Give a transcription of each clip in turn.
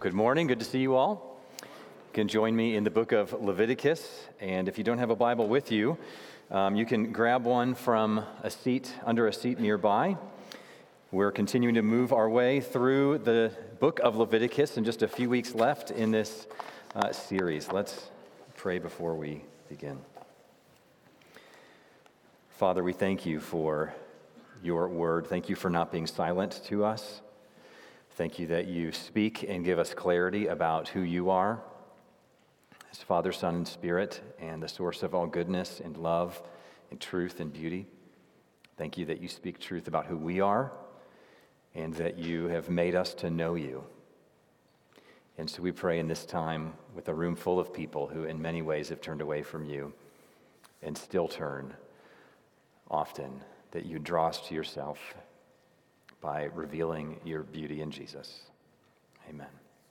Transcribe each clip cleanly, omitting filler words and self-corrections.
Good morning. Good to see you all. You can join me in the book of Leviticus, and if you don't have a Bible with you, you can grab one from under a seat nearby. We're continuing to move our way through the book of Leviticus, and just a few weeks left in this series. Let's pray before we begin. Father, we thank you for your word. Thank you for not being silent to us. Thank you that you speak and give us clarity about who you are as Father, Son, and Spirit, and the source of all goodness and love and truth and beauty. Thank you that you speak truth about who we are and that you have made us to know you. And so we pray in this time with a room full of people who in many ways have turned away from you and still turn often, that you draw us to yourself by revealing your beauty in Jesus. Amen.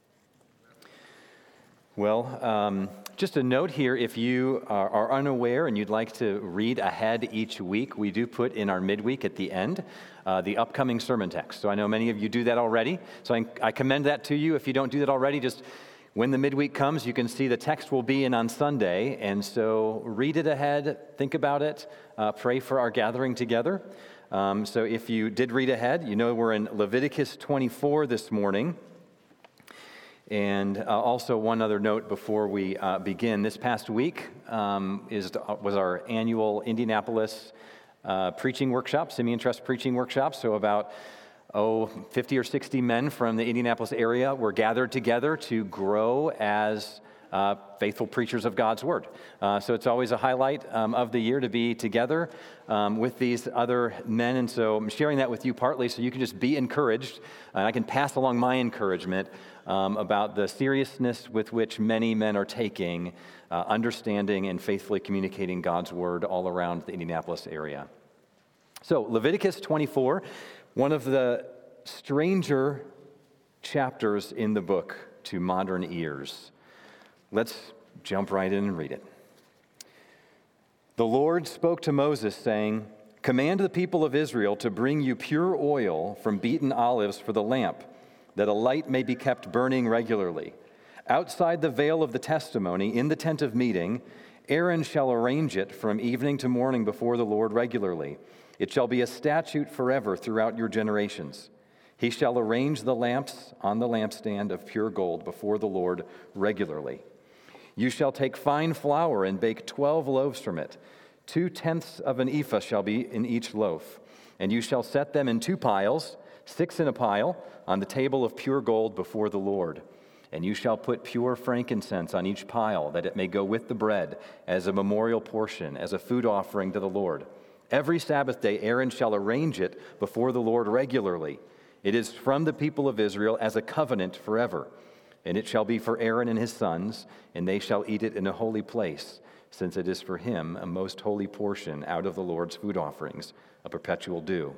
Well, just a note here, if you are unaware and you'd like to read ahead each week, we do put in our midweek at the end the upcoming sermon text. So I know many of you do that already, so I commend that to you. If you don't do that already, just when the midweek comes, you can see the text will be in on Sunday, and so read it ahead, think about it, pray for our gathering together. So if you did read ahead, you know we're in Leviticus 24 this morning. And also one other note before we begin. This past week was our annual Indianapolis preaching workshop, Simeon Trust preaching workshop. So about 50 or 60 men from the Indianapolis area were gathered together to grow as faithful preachers of God's Word. So it's always a highlight of the year to be together with these other men. And so I'm sharing that with you partly so you can just be encouraged. And I can pass along my encouragement about the seriousness with which many men are taking, understanding and faithfully communicating God's Word all around the Indianapolis area. So Leviticus 24, one of the stranger chapters in the book to modern ears. Let's jump right in and read it. The Lord spoke to Moses, saying, "Command the people of Israel to bring you pure oil from beaten olives for the lamp, that a light may be kept burning regularly. Outside the veil of the testimony, in the tent of meeting, Aaron shall arrange it from evening to morning before the Lord regularly. It shall be a statute forever throughout your generations. He shall arrange the lamps on the lampstand of pure gold before the Lord regularly. You shall take fine flour and bake 12 loaves from it. 2/10 of an ephah shall be in each loaf. And you shall set them in 2 piles, 6 in a pile, on the table of pure gold before the Lord. And you shall put pure frankincense on each pile, that it may go with the bread as a memorial portion, as a food offering to the Lord. Every Sabbath day Aaron shall arrange it before the Lord regularly. It is from the people of Israel as a covenant forever. And it shall be for Aaron and his sons, and they shall eat it in a holy place, since it is for him a most holy portion out of the Lord's food offerings, a perpetual due."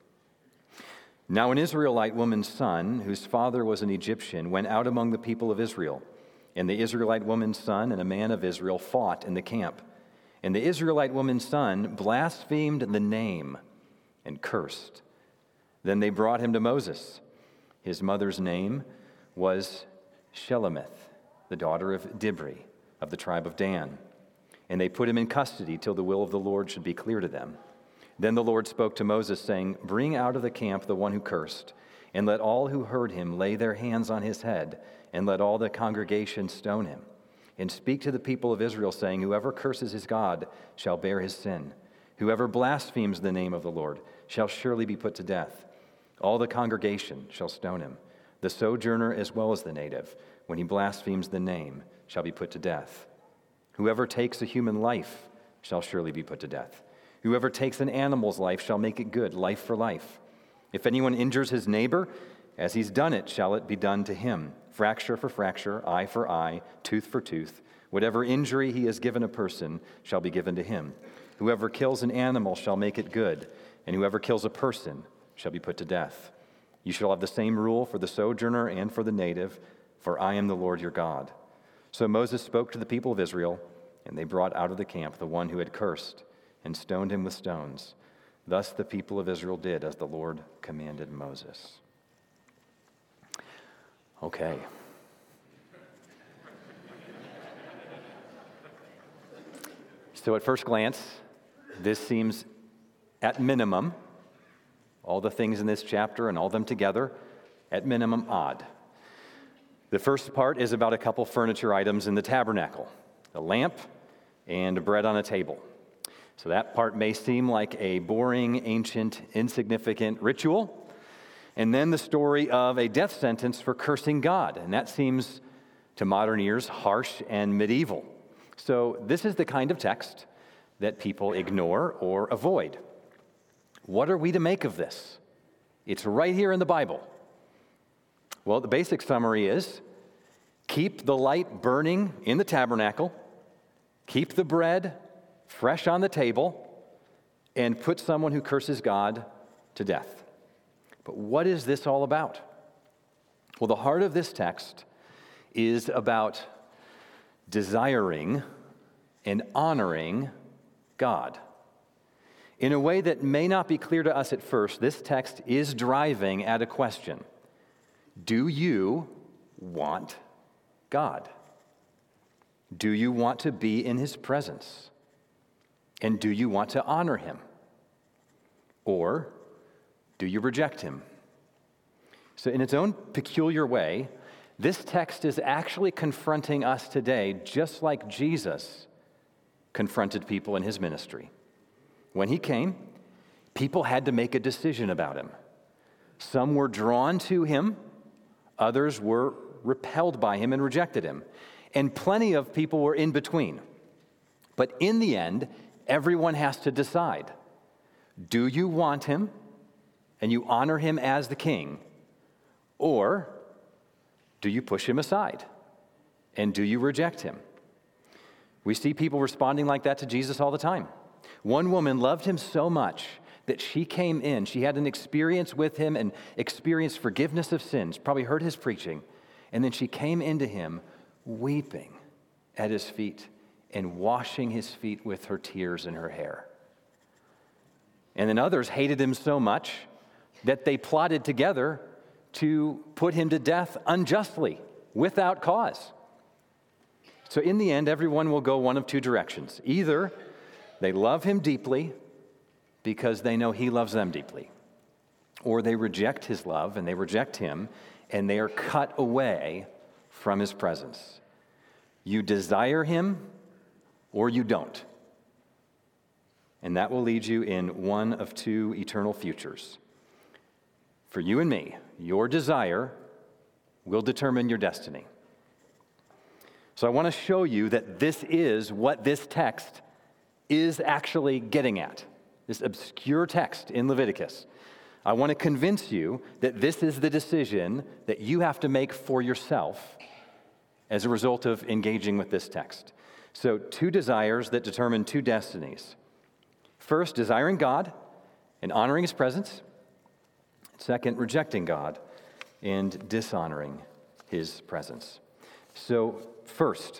Now an Israelite woman's son, whose father was an Egyptian, went out among the people of Israel. And the Israelite woman's son and a man of Israel fought in the camp. And the Israelite woman's son blasphemed the name and cursed. Then they brought him to Moses. His mother's name was Shelemith, the daughter of Dibri, of the tribe of Dan. And they put him in custody till the will of the Lord should be clear to them. Then the Lord spoke to Moses, saying, "Bring out of the camp the one who cursed, and let all who heard him lay their hands on his head, and let all the congregation stone him. And speak to the people of Israel, saying, Whoever curses his God shall bear his sin. Whoever blasphemes the name of the Lord shall surely be put to death. All the congregation shall stone him. The sojourner as well as the native, when he blasphemes the name, shall be put to death. Whoever takes a human life shall surely be put to death. Whoever takes an animal's life shall make it good, life for life. If anyone injures his neighbor, as he's done it, shall it be done to him. Fracture for fracture, eye for eye, tooth for tooth. Whatever injury he has given a person shall be given to him. Whoever kills an animal shall make it good, and whoever kills a person shall be put to death. You shall have the same rule for the sojourner and for the native, for I am the Lord your God." So Moses spoke to the people of Israel, and they brought out of the camp the one who had cursed, and stoned him with stones. Thus the people of Israel did as the Lord commanded Moses. Okay, So at first glance, this seems at minimum, all the things in this chapter and all them together, at minimum odd. The first part is about a couple furniture items in the tabernacle, a lamp and bread on a table. So that part may seem like a boring, ancient, insignificant ritual. And then the story of a death sentence for cursing God, and that seems to modern ears harsh and medieval. So this is the kind of text that people ignore or avoid. What are we to make of this? It's right here in the Bible. Well, the basic summary is, keep the light burning in the tabernacle, keep the bread fresh on the table, and put someone who curses God to death. But what is this all about? Well, the heart of this text is about desiring and honoring God. In a way that may not be clear to us at first, this text is driving at a question. Do you want God? Do you want to be in His presence? And do you want to honor Him? Or do you reject Him? So in its own peculiar way, this text is actually confronting us today just like Jesus confronted people in His ministry. When He came, people had to make a decision about Him. Some were drawn to Him, others were repelled by Him and rejected Him. And plenty of people were in between. But in the end, everyone has to decide. Do you want Him and you honor Him as the King? Or do you push Him aside? And do you reject Him? We see people responding like that to Jesus all the time. One woman loved Him so much that she came in, she had an experience with Him and experienced forgiveness of sins, probably heard His preaching, and then she came into Him weeping at His feet and washing His feet with her tears and her hair. And then others hated Him so much that they plotted together to put Him to death unjustly, without cause. So in the end, everyone will go one of two directions. Either they love Him deeply because they know He loves them deeply, or they reject His love and they reject Him and they are cut away from His presence. You desire Him or you don't. And that will lead you in one of two eternal futures. For you and me, your desire will determine your destiny. So I want to show you that this is what this text is actually getting at, this obscure text in Leviticus. I want to convince you that this is the decision that you have to make for yourself as a result of engaging with this text. So, two desires that determine two destinies. First, desiring God and honoring His presence. Second, rejecting God and dishonoring His presence. So, first,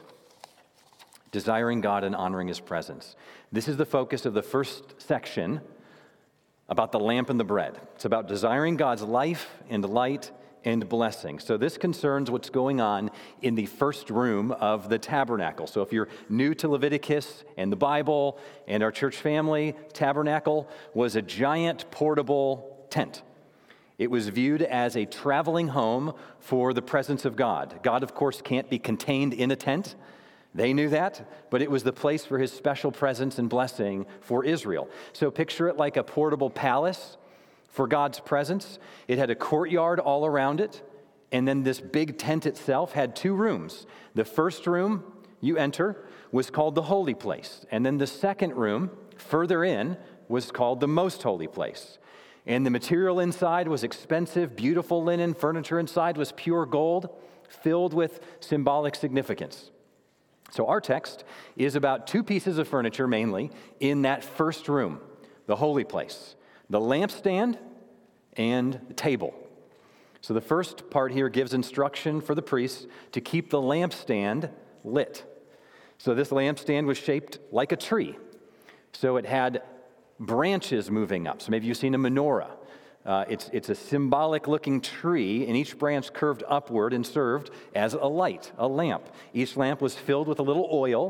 desiring God and honoring His presence. This is the focus of the first section about the lamp and the bread. It's about desiring God's life and light and blessing. So this concerns what's going on in the first room of the tabernacle. So if you're new to Leviticus and the Bible and our church family, tabernacle was a giant portable tent. It was viewed as a traveling home for the presence of God. God, of course, can't be contained in a tent. They knew that, but it was the place for His special presence and blessing for Israel. So picture it like a portable palace for God's presence. It had a courtyard all around it, and then this big tent itself had two rooms. The first room you enter was called the holy place, and then the second room, further in, was called the most holy place. And the material inside was expensive, beautiful linen. Furniture inside was pure gold, filled with symbolic significance. So our text is about two pieces of furniture mainly in that first room, the holy place, the lampstand and the table. So the first part here gives instruction for the priests to keep the lampstand lit. So this lampstand was shaped like a tree. So it had branches moving up. So maybe you've seen a menorah. It's a symbolic-looking tree, and each branch curved upward and served as a light, a lamp. Each lamp was filled with a little oil,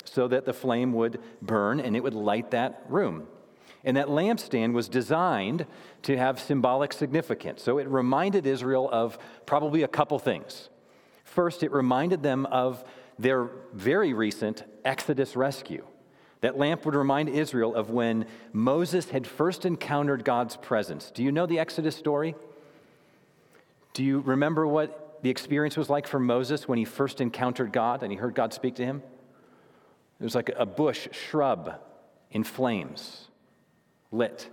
so that the flame would burn and it would light that room. And that lampstand was designed to have symbolic significance. So it reminded Israel of probably a couple things. First, it reminded them of their very recent Exodus rescue. That lamp would remind Israel of when Moses had first encountered God's presence. Do you know the Exodus story? Do you remember what the experience was like for Moses when he first encountered God and he heard God speak to him? It was like a bush shrub in flames, lit.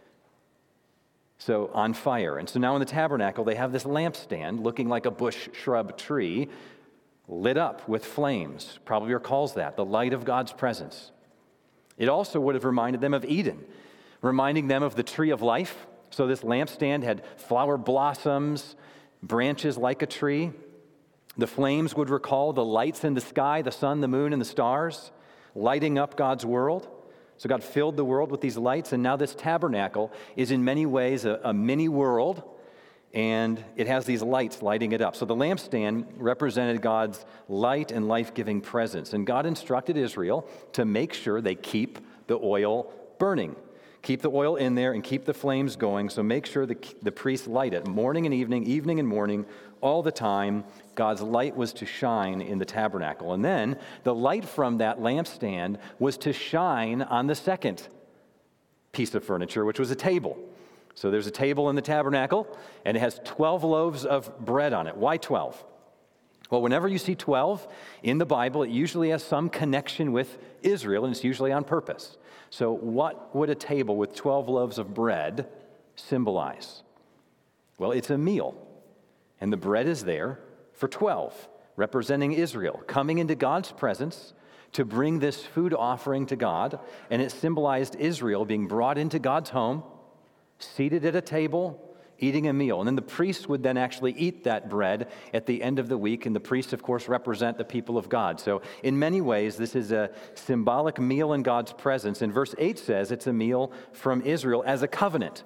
So on fire. And so now in the tabernacle, they have this lampstand looking like a bush shrub tree lit up with flames. Probably recalls that, the light of God's presence. It also would have reminded them of Eden, reminding them of the tree of life. So this lampstand had flower blossoms, branches like a tree. The flames would recall the lights in the sky, the sun, the moon, and the stars, lighting up God's world. So God filled the world with these lights, and now this tabernacle is in many ways a mini world, and it has these lights lighting it up. So the lampstand represented God's light and life-giving presence, and God instructed Israel to make sure they keep the oil burning. Keep the oil in there and keep the flames going, so make sure the priests light it morning and evening and morning, all the time. God's light was to shine in the tabernacle. And then the light from that lampstand was to shine on the second piece of furniture, which was a table. So there's a table in the tabernacle, and it has 12 loaves of bread on it. Why 12? Well, whenever you see 12 in the Bible, it usually has some connection with Israel, and it's usually on purpose. So what would a table with 12 loaves of bread symbolize? Well, it's a meal, and the bread is there for 12, representing Israel, coming into God's presence to bring this food offering to God, and it symbolized Israel being brought into God's home, seated at a table, eating a meal. And then the priests would then actually eat that bread at the end of the week, and the priests, of course, represent the people of God. So in many ways, this is a symbolic meal in God's presence. And verse 8 says it's a meal from Israel as a covenant.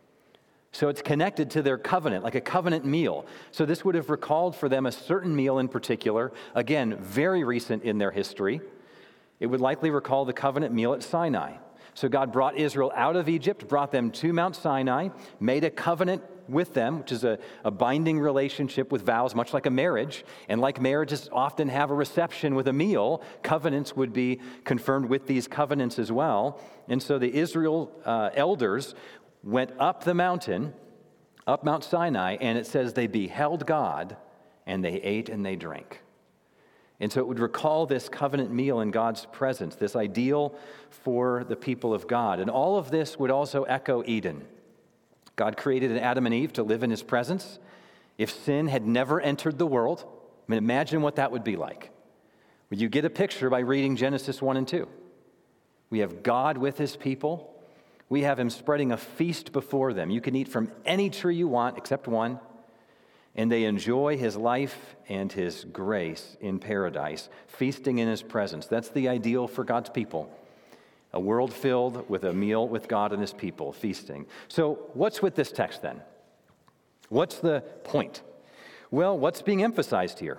So it's connected to their covenant, like a covenant meal. So this would have recalled for them a certain meal in particular, again, very recent in their history. It would likely recall the covenant meal at Sinai. So God brought Israel out of Egypt, brought them to Mount Sinai, made a covenant with them, which is a binding relationship with vows, much like a marriage. And like marriages often have a reception with a meal, covenants would be confirmed with these covenants as well. And so the Israel elders went up the mountain, up Mount Sinai, and it says they beheld God, and they ate and they drank. And so it would recall this covenant meal in God's presence, this ideal for the people of God. And all of this would also echo Eden. God created Adam and Eve to live in his presence. If sin had never entered the world, I mean, imagine what that would be like. Well, you get a picture by reading Genesis 1 and 2. We have God with his people. We have him spreading a feast before them. You can eat from any tree you want except one. And they enjoy his life and his grace in paradise, feasting in his presence. That's the ideal for God's people. A world filled with a meal with God and his people, feasting. So what's with this text then? What's the point? Well, what's being emphasized here?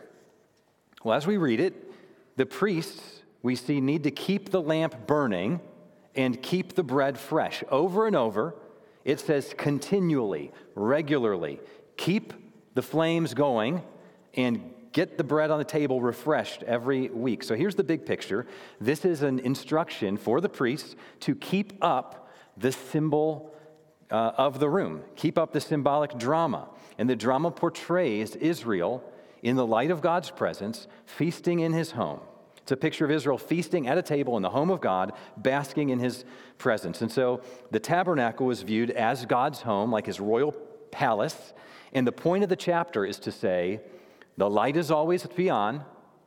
Well, as we read it, the priests, we see, need to keep the lamp burning and keep the bread fresh. Over and over, it says continually, regularly, keep the flames going and get the bread on the table refreshed every week. So here's the big picture. This is an instruction for the priests to keep up the symbol of the room, keep up the symbolic drama. And the drama portrays Israel in the light of God's presence, feasting in his home. It's a picture of Israel feasting at a table in the home of God, basking in his presence. And so the tabernacle was viewed as God's home, like his royal palace. And the point of the chapter is to say, the light is always to be on,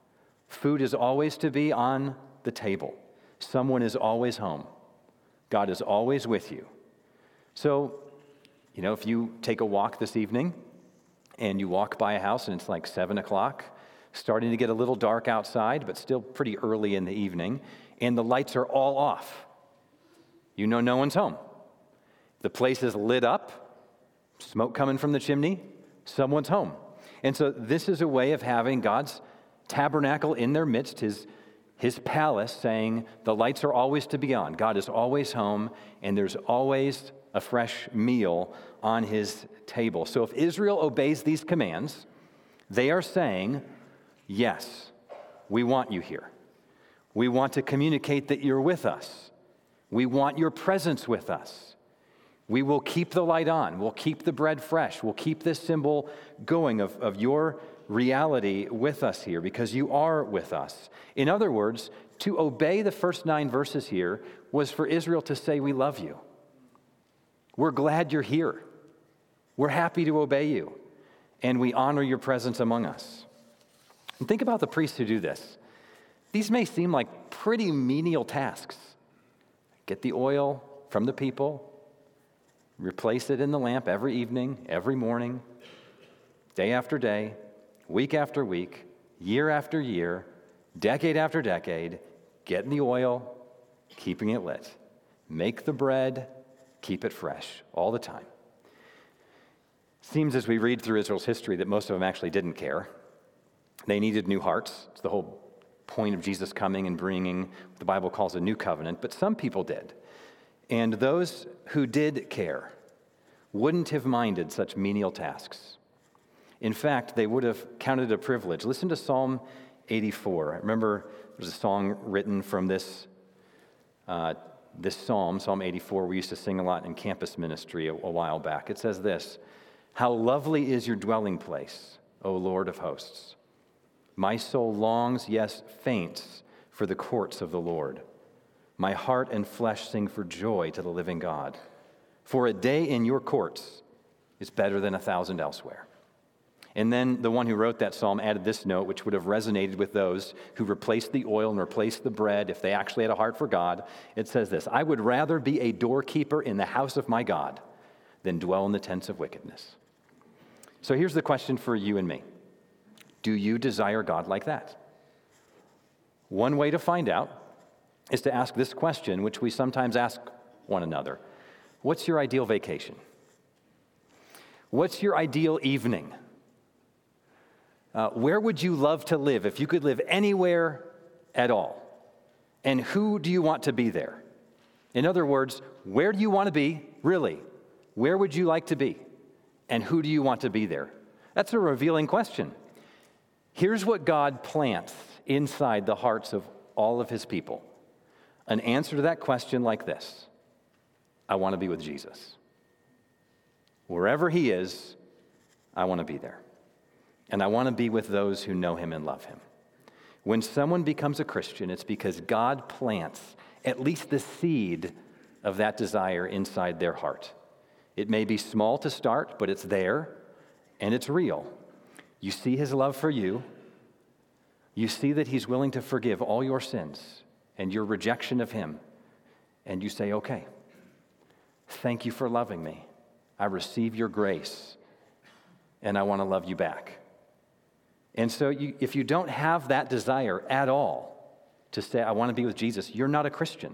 food is always to be on the table. Someone is always home. God is always with you. So, if you take a walk this evening and you walk by a house and it's like 7 o'clock, starting to get a little dark outside, but still pretty early in the evening, and the lights are all off, no one's home. The place is lit up, smoke coming from the chimney, someone's home. And so this is a way of having God's tabernacle in their midst, his his palace, saying the lights are always to be on. God is always home, and there's always a fresh meal on his table. So if Israel obeys these commands, they are saying, yes, we want you here. We want to communicate that you're with us. We want your presence with us. We will keep the light on. We'll keep the bread fresh. We'll keep this symbol going of your reality with us here because you are with us. In other words, to obey the first 9 verses here was for Israel to say, we love you. We're glad you're here. We're happy to obey you. And we honor your presence among us. And think about the priests who do this. These may seem like pretty menial tasks. Get the oil from the people, replace it in the lamp every evening, every morning, day after day, week after week, year after year, decade after decade, getting the oil, keeping it lit. Make the bread, keep it fresh all the time. Seems as we read through Israel's history that most of them actually didn't care. They needed new hearts. It's the whole point of Jesus coming and bringing what the Bible calls a new covenant, but some people did. And those who did care wouldn't have minded such menial tasks. In fact, they would have counted it a privilege. Listen to Psalm 84. I remember there's a song written from this psalm, Psalm 84, we used to sing a lot in campus ministry a while back. It says this, "How lovely is your dwelling place, O Lord of hosts. My soul longs, yes, faints, for the courts of the Lord. My heart and flesh sing for joy to the living God. For a day in your courts is better than 1,000 elsewhere." And then the one who wrote that psalm added this note, which would have resonated with those who replaced the oil and replaced the bread if they actually had a heart for God. It says this, "I would rather be a doorkeeper in the house of my God than dwell in the tents of wickedness." So here's the question for you and me. Do you desire God like that? One way to find out is to ask this question, which we sometimes ask one another. What's your ideal vacation? What's your ideal evening? Where would you love to live if you could live anywhere at all? And who do you want to be there? In other words, where do you want to be, really? Where would you like to be? And who do you want to be there? That's a revealing question. Here's what God plants inside the hearts of all of his people. An answer to that question like this: I want to be with Jesus. Wherever he is, I want to be there. And I want to be with those who know him and love him. When someone becomes a Christian, it's because God plants at least the seed of that desire inside their heart. It may be small to start, but it's there and it's real. You see his love for you. You see that he's willing to forgive all your sins and your rejection of him. And you say, okay, thank you for loving me. I receive your grace and I want to love you back. And so if you don't have that desire at all to say, I want to be with Jesus, you're not a Christian.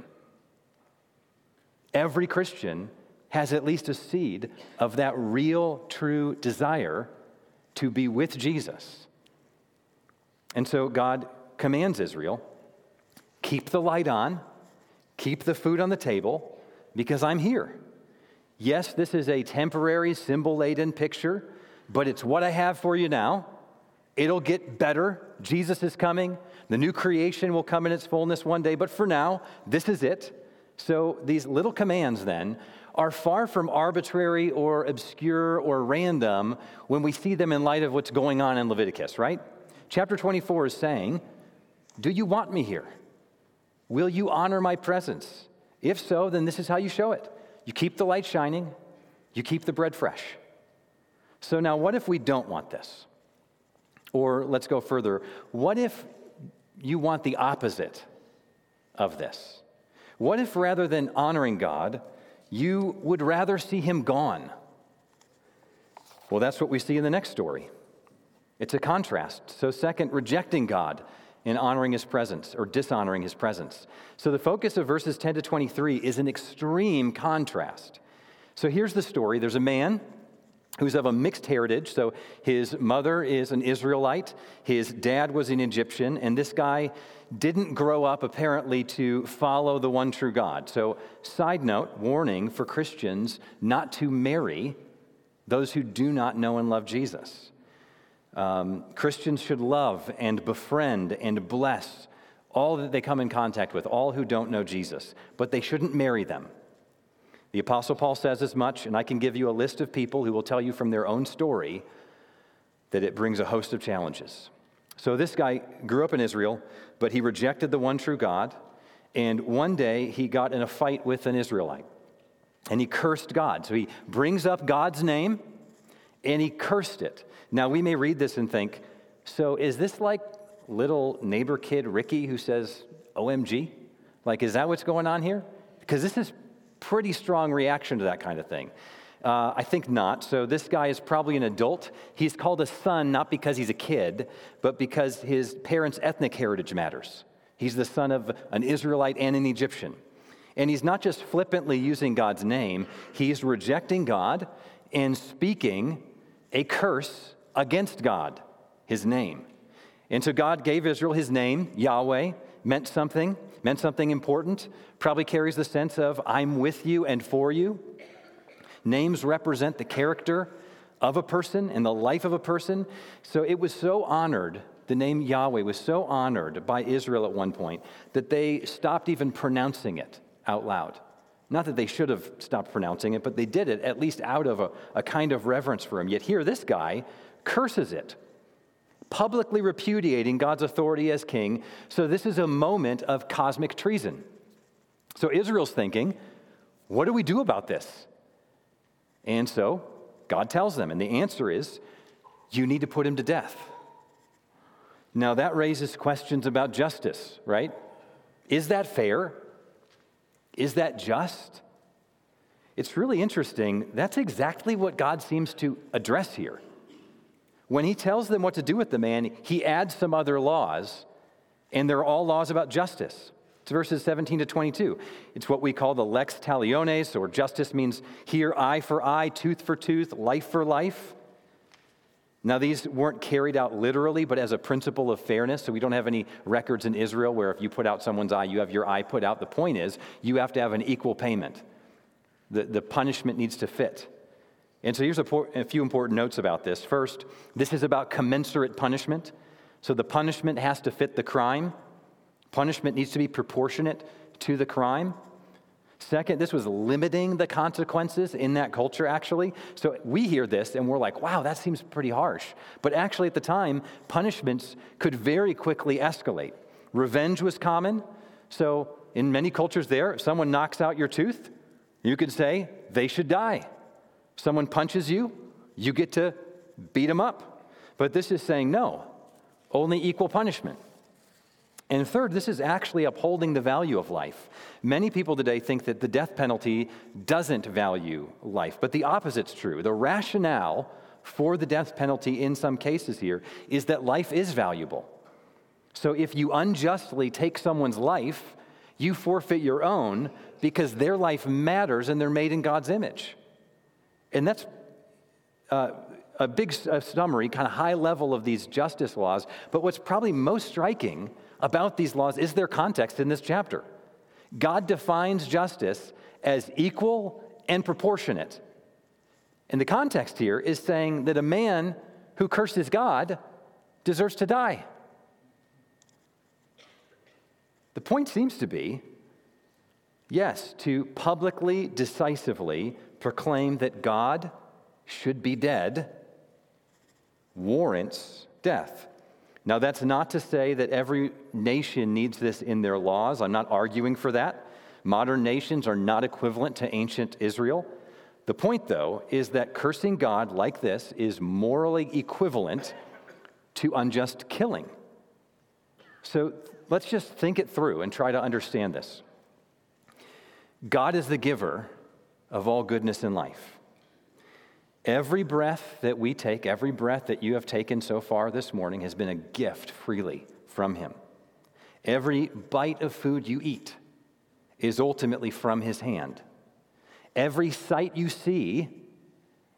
Every Christian has at least a seed of that real, true desire to be with Jesus. And so God commands Israel, keep the light on, keep the food on the table, because I'm here. Yes, this is a temporary, symbol-laden picture, but it's what I have for you now. It'll get better. Jesus is coming. The new creation will come in its fullness one day, but for now, this is it. So these little commands then are far from arbitrary or obscure or random when we see them in light of what's going on in Leviticus, right? Chapter 24 is saying, do you want me here? Will you honor my presence? If so, then this is how you show it. You keep the light shining. You keep the bread fresh. So now what if we don't want this? Or let's go further. What if you want the opposite of this? What if rather than honoring God, you would rather see him gone? Well, that's what we see in the next story. It's a contrast. So second, rejecting God and honoring his presence or dishonoring his presence. So the focus of verses 10 to 23 is an extreme contrast. So here's the story. There's a man who's of a mixed heritage. So his mother is an Israelite, his dad was an Egyptian, and this guy didn't grow up apparently to follow the one true God. So side note, warning for Christians not to marry those who do not know and love Jesus. Christians should love and befriend and bless all that they come in contact with, all who don't know Jesus, but they shouldn't marry them. The Apostle Paul says as much, and I can give you a list of people who will tell you from their own story that it brings a host of challenges. So this guy grew up in Israel, but he rejected the one true God, and one day he got in a fight with an Israelite, and he cursed God. So he brings up God's name, and he cursed it. Now we may read this and think, so is this like little neighbor kid Ricky who says, OMG? Like, is that what's going on here? Because this is pretty strong reaction to that kind of thing. I think not. So this guy is probably an adult. He's called a son not because he's a kid, but because his parents' ethnic heritage matters. He's the son of an Israelite and an Egyptian. And he's not just flippantly using God's name, he's rejecting God and speaking a curse against God, his name. And so God gave Israel his name, Yahweh, meant something important, probably carries the sense of I'm with you and for you. Names represent the character of a person and the life of a person. So it was so honored, the name Yahweh was so honored by Israel at one point that they stopped even pronouncing it out loud. Not that they should have stopped pronouncing it, but they did it at least out of a kind of reverence for him. Yet here this guy curses it, publicly repudiating God's authority as king. So this is a moment of cosmic treason. So Israel's thinking, what do we do about this? And so God tells them, and the answer is, you need to put him to death. Now that raises questions about justice, right? Is that fair? Is that just? It's really interesting. That's exactly what God seems to address here. When he tells them what to do with the man, he adds some other laws, and they're all laws about justice. It's verses 17 to 22. It's what we call the lex taliones, or justice means here eye for eye, tooth for tooth, life for life. Now, these weren't carried out literally, but as a principle of fairness. So we don't have any records in Israel where if you put out someone's eye, you have your eye put out. The point is, you have to have an equal payment. The punishment needs to fit. And so here's a few important notes about this. First, this is about commensurate punishment. So the punishment has to fit the crime. Punishment needs to be proportionate to the crime. Second, this was limiting the consequences in that culture, actually. So we hear this and we're like, wow, that seems pretty harsh. But actually at the time, punishments could very quickly escalate. Revenge was common. So in many cultures there, if someone knocks out your tooth, you could say they should die. Someone punches you, you get to beat them up. But this is saying no, only equal punishment. And third, this is actually upholding the value of life. Many people today think that the death penalty doesn't value life, but the opposite's true. The rationale for the death penalty in some cases here is that life is valuable. So if you unjustly take someone's life, you forfeit your own because their life matters and they're made in God's image. And that's a big summary, kind of high level of these justice laws. But what's probably most striking about these laws is their context in this chapter. God defines justice as equal and proportionate. And the context here is saying that a man who curses God deserves to die. The point seems to be, yes, to publicly, decisively proclaim that God should be dead warrants death. Now, that's not to say that every nation needs this in their laws. I'm not arguing for that. Modern nations are not equivalent to ancient Israel. The point, though, is that cursing God like this is morally equivalent to unjust killing. So let's just think it through and try to understand this. God is the giver of all goodness in life. Every breath that we take, every breath that you have taken so far this morning has been a gift freely from him. Every bite of food you eat is ultimately from his hand. Every sight you see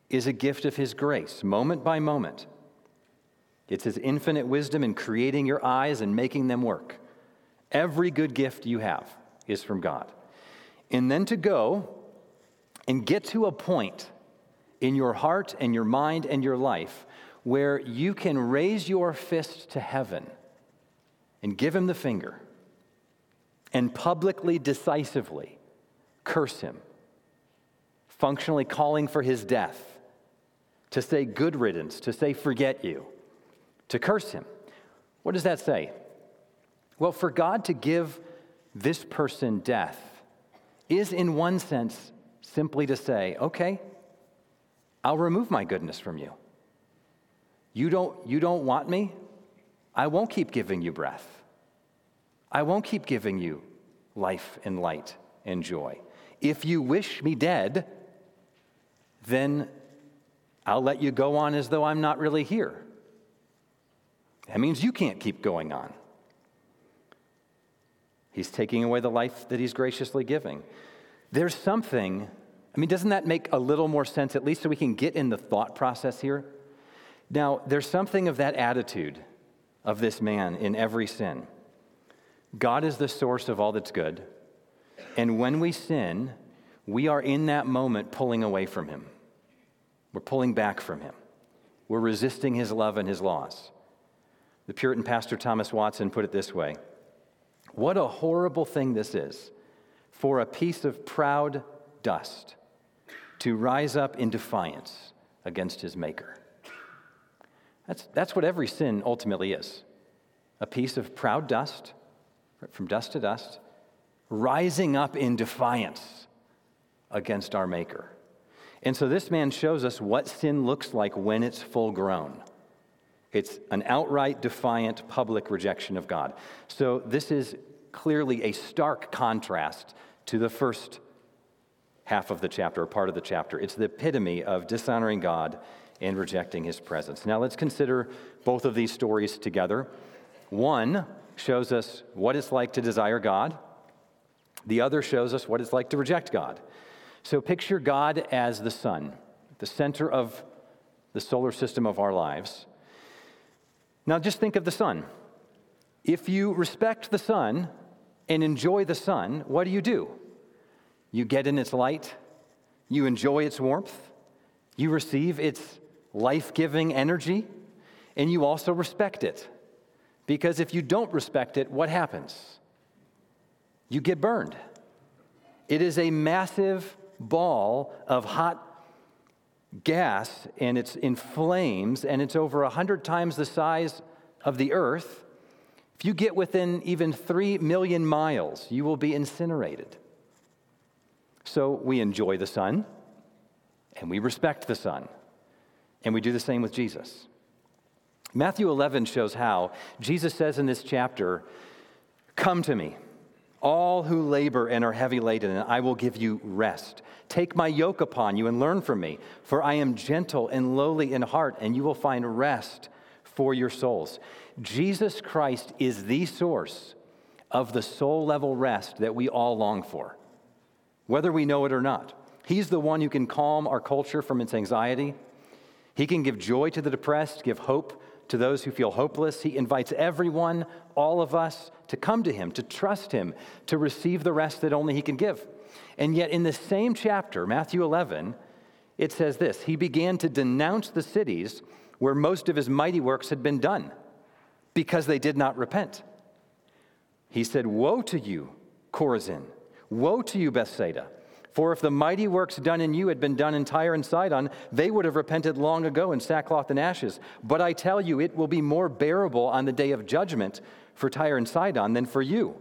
is a gift of his grace, moment by moment. It's his infinite wisdom in creating your eyes and making them work. Every good gift you have is from God. And then to go and get to a point in your heart and your mind and your life where you can raise your fist to heaven and give him the finger and publicly, decisively curse him, functionally calling for his death, to say good riddance, to say forget you, to curse him. What does that say? Well, for God to give this person death is in one sense simply to say, okay, I'll remove my goodness from you. You don't want me? I won't keep giving you breath. I won't keep giving you life and light and joy. If you wish me dead, then I'll let you go on as though I'm not really here. That means you can't keep going on. He's taking away the life that he's graciously giving. There's something, doesn't that make a little more sense, at least so we can get in the thought process here? Now, there's something of that attitude of this man in every sin. God is the source of all that's good. And when we sin, we are in that moment pulling away from him. We're pulling back from him. We're resisting his love and his laws. The Puritan pastor Thomas Watson put it this way: what a horrible thing this is for a piece of proud dust to rise up in defiance against his maker. That's what every sin ultimately is. A piece of proud dust, from dust to dust, rising up in defiance against our maker. And so this man shows us what sin looks like when it's full grown. It's an outright, defiant, public rejection of God. So this is clearly a stark contrast to the first half of the chapter, or part of the chapter. It's the epitome of dishonoring God and rejecting his presence. Now let's consider both of these stories together. One shows us what it's like to desire God. The other shows us what it's like to reject God. So picture God as the sun, the center of the solar system of our lives. Now just think of the sun. If you respect the sun and enjoy the sun, what do? You get in its light, you enjoy its warmth, you receive its life-giving energy, and you also respect it. Because if you don't respect it, what happens? You get burned. It is a massive ball of hot gas, and it's in flames, and it's over 100 times the size of the earth. If you get within even 3 million miles, you will be incinerated. So we enjoy the sun, and we respect the sun, and we do the same with Jesus. Matthew 11 shows how Jesus says in this chapter, "Come to me, all who labor and are heavy laden, and I will give you rest. Take my yoke upon you and learn from me, for I am gentle and lowly in heart, and you will find rest for your souls." Jesus Christ is the source of the soul-level rest that we all long for, whether we know it or not. He's the one who can calm our culture from its anxiety. He can give joy to the depressed, give hope to those who feel hopeless. He invites everyone, all of us, to come to him, to trust him, to receive the rest that only he can give. And yet in the same chapter, Matthew 11, it says this: he began to denounce the cities where most of his mighty works had been done because they did not repent. He said, "Woe to you, Chorazin! Woe to you, Bethsaida! For if the mighty works done in you had been done in Tyre and Sidon, they would have repented long ago in sackcloth and ashes. But I tell you, it will be more bearable on the day of judgment for Tyre and Sidon than for you."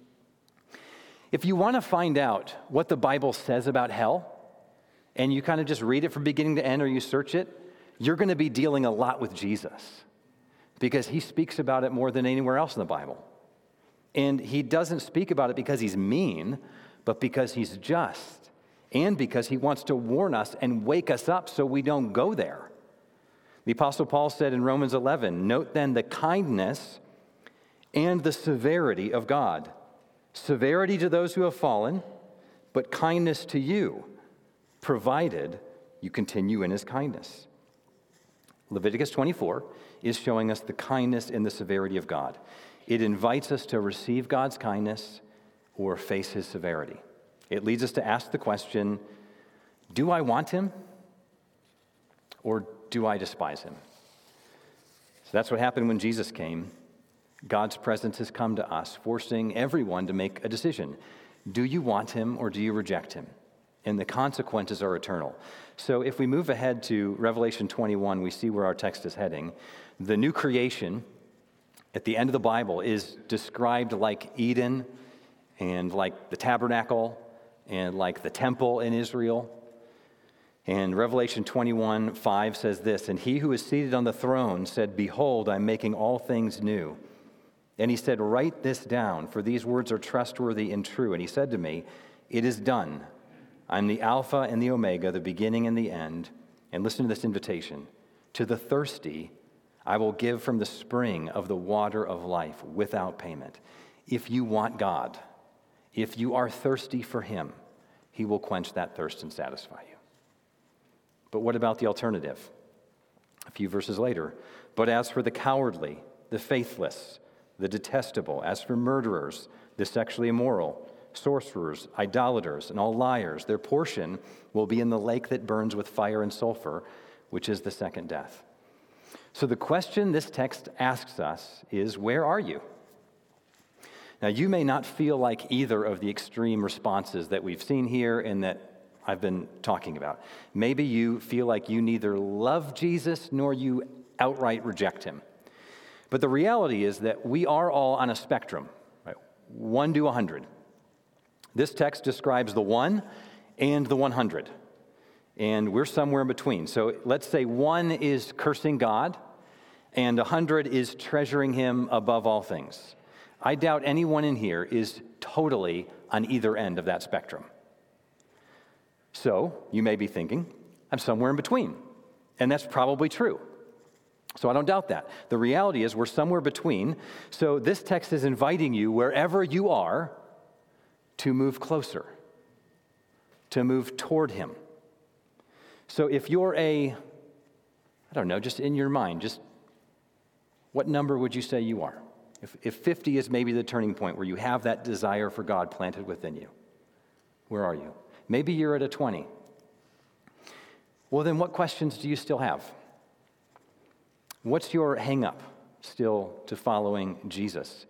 If you want to find out what the Bible says about hell, and you kind of just read it from beginning to end, or you search it, you're going to be dealing a lot with Jesus, because he speaks about it more than anywhere else in the Bible. And he doesn't speak about it because he's mean, but because he's just, and because he wants to warn us and wake us up so we don't go there. The Apostle Paul said in Romans 11, "Note then the kindness and the severity of God. Severity to those who have fallen, but kindness to you, provided you continue in his kindness. Leviticus 24 is showing us the kindness and the severity of God. It invites us to receive God's kindness or face his severity. It leads us to ask the question, do I want him or do I despise him? So that's what happened when Jesus came. God's presence has come to us, forcing everyone to make a decision. Do you want him or do you reject him? And the consequences are eternal. So if we move ahead to Revelation 21, we see where our text is heading. The new creation at the end of the Bible is described like Eden and like the tabernacle and like the temple in Israel. And Revelation 21:5 says this, "And he who is seated on the throne said, 'Behold, I'm making all things new.' And he said, 'Write this down, for these words are trustworthy and true.' And he said to me, 'It is done. I'm the Alpha and the Omega, the beginning and the end.' And listen to this invitation. 'To the thirsty, I will give from the spring of the water of life without payment.'" If you want God, if you are thirsty for him, he will quench that thirst and satisfy you. But what about the alternative? A few verses later, "But as for the cowardly, the faithless, the detestable, as for murderers, the sexually immoral, sorcerers, idolaters, and all liars, their portion will be in the lake that burns with fire and sulfur, which is the second death." So the question this text asks us is, where are you? Now, you may not feel like either of the extreme responses that we've seen here and that I've been talking about. Maybe you feel like you neither love Jesus nor you outright reject him. But the reality is that we are all on a spectrum, right? 1 to 100. This text describes the 1 and the 100. And we're somewhere in between. So let's say 1 is cursing God and 100 is treasuring him above all things. I doubt anyone in here is totally on either end of that spectrum. So you may be thinking, I'm somewhere in between. And that's probably true. So I don't doubt that. The reality is we're somewhere between. So this text is inviting you, wherever you are, to move closer, to move toward him. So if you're just in your mind, just what number would you say you are? If 50 is maybe the turning point where you have that desire for God planted within you, where are you? Maybe you're at a 20. Well, then what questions do you still have? What's your hang-up still to following Jesus?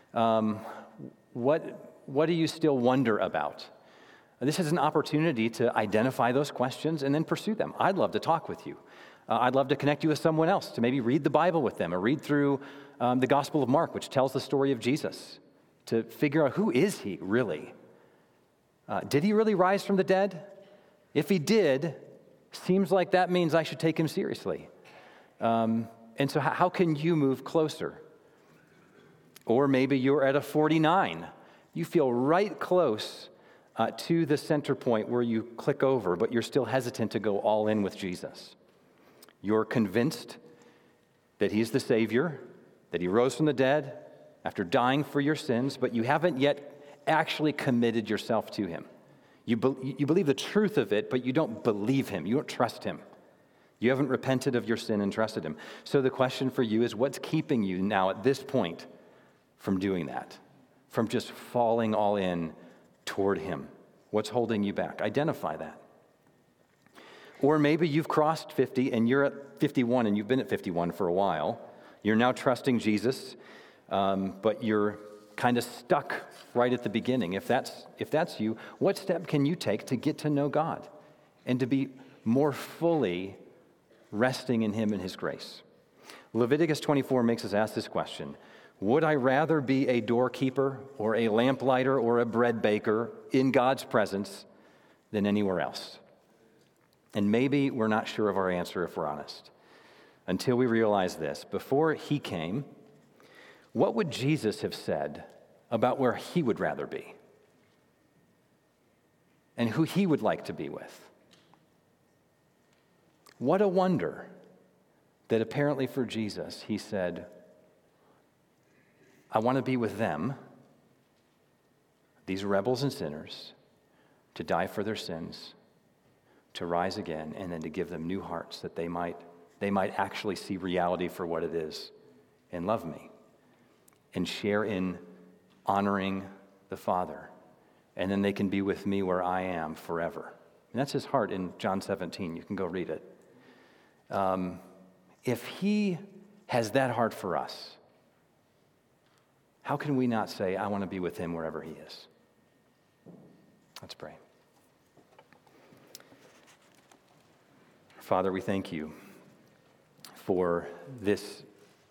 What do you still wonder about? This is an opportunity to identify those questions and then pursue them. I'd love to talk with you. I'd love to connect you with someone else, to maybe read the Bible with them or read through the Gospel of Mark, which tells the story of Jesus, to figure out who is he really? Did he really rise from the dead? If he did, seems like that means I should take him seriously. And so how can you move closer? Or maybe you're at a 49. You feel right close to the center point where you click over, but you're still hesitant to go all in with Jesus. You're convinced that he's the Savior, that he rose from the dead after dying for your sins, but you haven't yet actually committed yourself to him. You believe the truth of it, but you don't believe him. You don't trust him. You haven't repented of your sin and trusted him. So the question for you is, what's keeping you now at this point from doing that, from just falling all in toward him? What's holding you back? Identify that. Or maybe you've crossed 50 and you're at 51 and you've been at 51 for a while. You're now trusting Jesus, but you're kind of stuck right at the beginning. If that's you, what step can you take to get to know God and to be more fully resting in him and his grace? Leviticus 24 makes us ask this question: would I rather be a doorkeeper or a lamplighter or a bread baker in God's presence than anywhere else? And maybe we're not sure of our answer if we're honest, until we realize this. Before he came, what would Jesus have said about where he would rather be and who he would like to be with? What a wonder that apparently for Jesus, he said, I want to be with them, these rebels and sinners, to die for their sins, to rise again and then to give them new hearts that they might actually see reality for what it is and love me and share in honoring the Father. And then they can be with me where I am forever. And that's his heart in John 17. You can go read it. If he has that heart for us, how can we not say, I want to be with him wherever he is? Let's pray. Father, we thank you for this,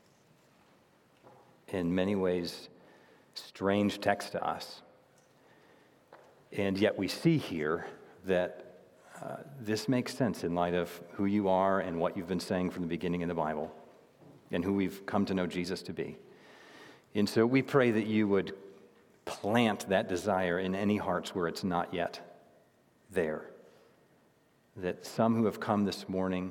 in many ways, strange text to us. And yet we see here that this makes sense in light of who you are and what you've been saying from the beginning in the Bible and who we've come to know Jesus to be. And so we pray that you would plant that desire in any hearts where it's not yet there. That some who have come this morning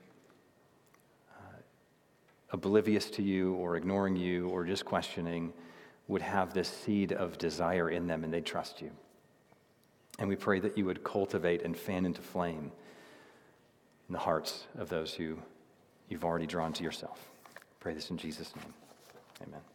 oblivious to you or ignoring you or just questioning would have this seed of desire in them and they'd trust you. And we pray that you would cultivate and fan into flame in the hearts of those who you've already drawn to yourself. Pray this in Jesus' name. Amen.